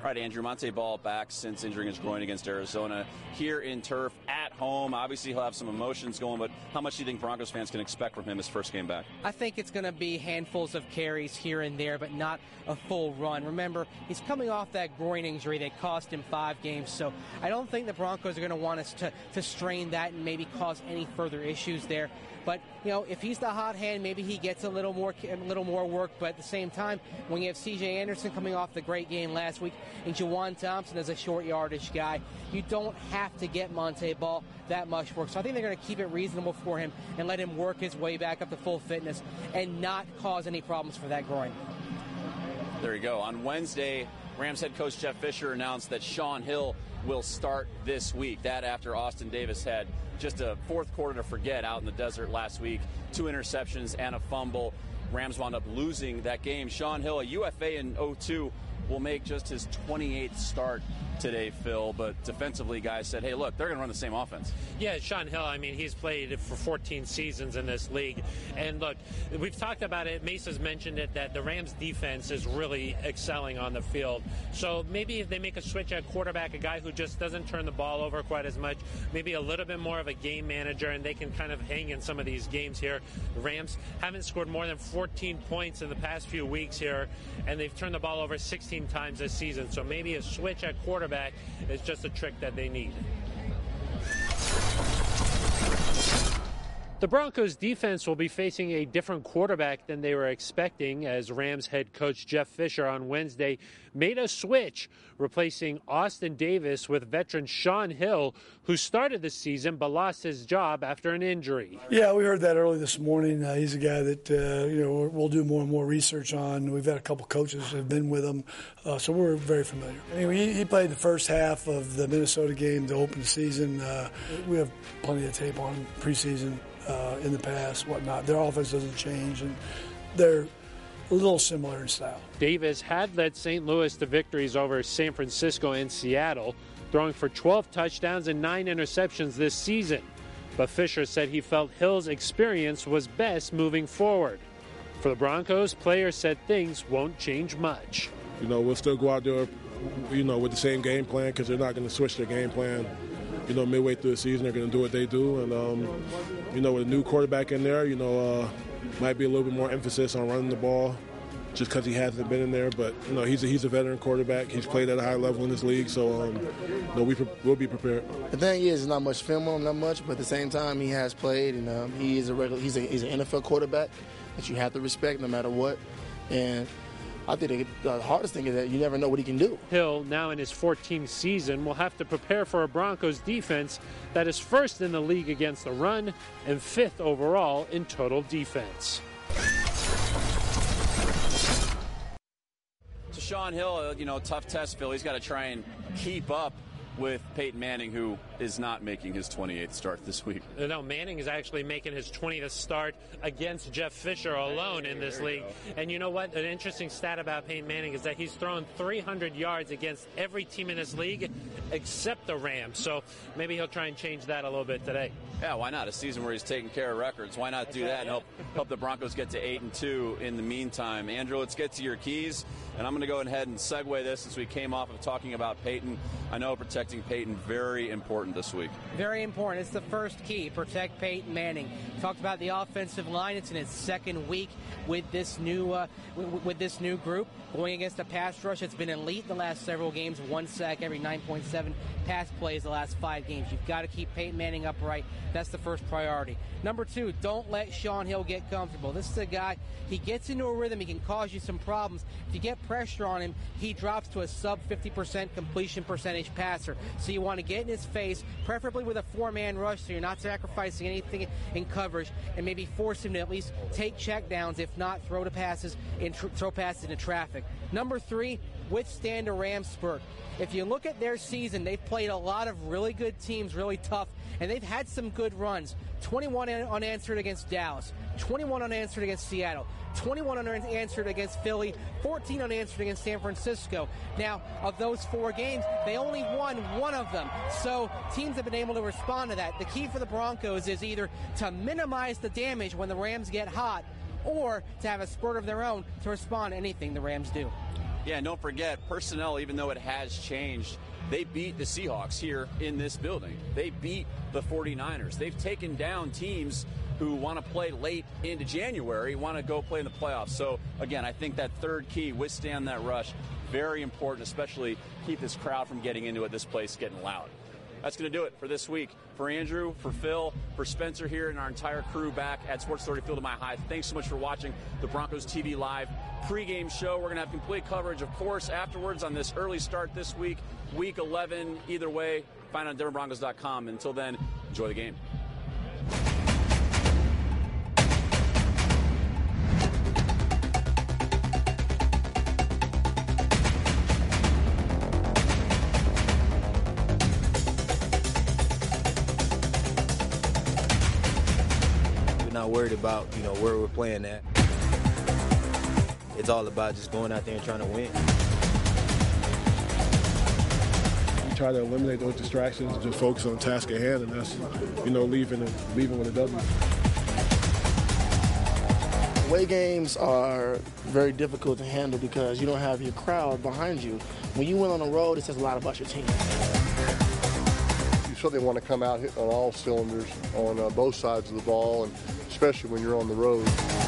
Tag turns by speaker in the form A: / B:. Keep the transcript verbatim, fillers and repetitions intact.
A: All right, Andrew, Montee Ball back since injuring his groin against Arizona here in turf at home. Obviously, he'll have some emotions going, but how much do you think Broncos fans can expect from him his first game back?
B: I think it's going to be handfuls of carries here and there, but not a full run. Remember, he's coming off that groin injury that cost him five games, so I don't think the Broncos are going to want us to, to strain that and maybe cause any further issues there. But, you know, if he's the hot hand, maybe he gets a little more a little more work. But at the same time, when you have C J Anderson coming off the great game last week and Juwan Thompson is a short yardage guy, you don't have to get Montee Ball that much work. So I think they're going to keep it reasonable for him and let him work his way back up to full fitness and not cause any problems for that groin.
A: There you go. On Wednesday, Rams head coach Jeff Fisher announced that Shaun Hill will start this week. That after Austin Davis had just a fourth quarter to forget out in the desert last week. Two interceptions and a fumble. Rams wound up losing that game. Shaun Hill, a U F A in oh two, will make just his twenty-eighth start today, Phil. But defensively, guys said, hey, look, they're going to run the same offense.
C: Yeah, Shaun Hill, I mean, he's played for fourteen seasons in this league. And look, we've talked about it. Mesa's mentioned it, that the Rams defense is really excelling on the field. So maybe if they make a switch at quarterback, a guy who just doesn't turn the ball over quite as much, maybe a little bit more of a game manager, and they can kind of hang in some of these games here. The Rams haven't scored more than fourteen points in the past few weeks here, and they've turned the ball over sixteen times this season. So maybe a switch at quarterback is just a trick that they need. The Broncos defense will be facing a different quarterback than they were expecting as Rams head coach Jeff Fisher on Wednesday made a switch, replacing Austin Davis with veteran Shaun Hill, who started the season but lost his job after an injury.
D: Yeah, we heard that early this morning. Uh, he's a guy that uh, you know we'll do more and more research on. We've had a couple coaches that have been with him, uh, so we're very familiar. Anyway, he, he played the first half of the Minnesota game to open the season. Uh, we have plenty of tape on him preseason. Uh, in the past, whatnot. Their offense doesn't change, and they're a little similar in style.
C: Davis had led Saint Louis to victories over San Francisco and Seattle, throwing for twelve touchdowns and nine interceptions this season. But Fisher said he felt Hill's experience was best moving forward. For the Broncos, players said things won't change much.
E: You know, we'll still go out there, you know, with the same game plan because they're not going to switch their game plan. You know, midway through the season, they're going to do what they do. And, um, you know, with a new quarterback in there, you know, uh, might be a little bit more emphasis on running the ball just because he hasn't been in there. But, you know, he's a, he's a veteran quarterback. He's played at a high level in this league. So, um, you know, we, we'll be prepared.
F: The thing is, there's not much film on him, not much. But at the same time, he has played. And um, he is a regular, he's, a, he's an N F L quarterback that you have to respect no matter what. And I think the hardest thing is that you never know what he can do.
C: Hill, now in his fourteenth season, will have to prepare for a Broncos defense that is first in the league against the run and fifth overall in total defense.
A: To Shaun Hill, you know, tough test, Phil. He's got to try and keep up with Peyton Manning, who is not making his twenty-eighth start this week.
C: No, Manning is actually making his twentieth start against Jeff Fisher alone in this league. And you know what? An interesting stat about Peyton Manning is that he's thrown three hundred yards against every team in this league except the Rams. So maybe he'll try and change that a little bit today.
A: Yeah, why not? A season where he's taking care of records. Why not do that and help help the Broncos get to eight and two in the meantime? Andrew, let's get to your keys. And I'm going to go ahead and segue this since we came off of talking about Peyton. I know protecting Peyton, very important this week.
B: Very important. It's the first key, protect Peyton Manning. Talked about the offensive line. It's in its second week with this new uh, with, with this new group. Going against a pass rush that's been elite the last several games. One sack every nine point seven pass plays the last five games. You've got to keep Peyton Manning upright. That's the first priority. Number two, don't let Shaun Hill get comfortable. This is a guy, he gets into a rhythm. He can cause you some problems. If you get pressure on him, he drops to a sub fifty percent completion percentage passer. So you want to get in his face, preferably with a four-man rush so you're not sacrificing anything in coverage, and maybe force him to at least take checkdowns, if not throw to passes in tr- throw passes into traffic. Number three, withstand a Rams spurt. If you look at their season, they've played a lot of really good teams, really tough, and they've had some good runs. twenty-one unanswered against Dallas, twenty-one unanswered against Seattle, twenty-one unanswered against Philly, fourteen unanswered against San Francisco. Now, of those four games, they only won one of them. So teams have been able to respond to that. The key for the Broncos is either to minimize the damage when the Rams get hot, or to have a spurt of their own to respond to anything the Rams do.
A: Yeah, and don't forget, personnel, even though it has changed, they beat the Seahawks here in this building. They beat the forty-niners. They've taken down teams who want to play late into January, want to go play in the playoffs. So, again, I think that third key, withstand that rush, very important, especially keep this crowd from getting into it, this place getting loud. That's going to do it for this week. For Andrew, for Phil, for Spencer here, and our entire crew back at Sports Authority Field of Mile High, thanks so much for watching the Broncos T V Live pregame show. We're going to have complete coverage, of course, afterwards on this early start this week, week eleven. Either way, find it on Denver Broncos dot com. Until then, enjoy the game.
G: Not worried about, you know, where we're playing at. It's all about just going out there and trying to win.
E: You try to eliminate those distractions, just focus on the task at hand, and that's, you know, leaving leaving with a W.
F: Away games are very difficult to handle because you don't have your crowd behind you. When you win on the road, it says a lot about your team.
H: You certainly want to come out hitting on all cylinders on uh, both sides of the ball, and especially when you're on the road.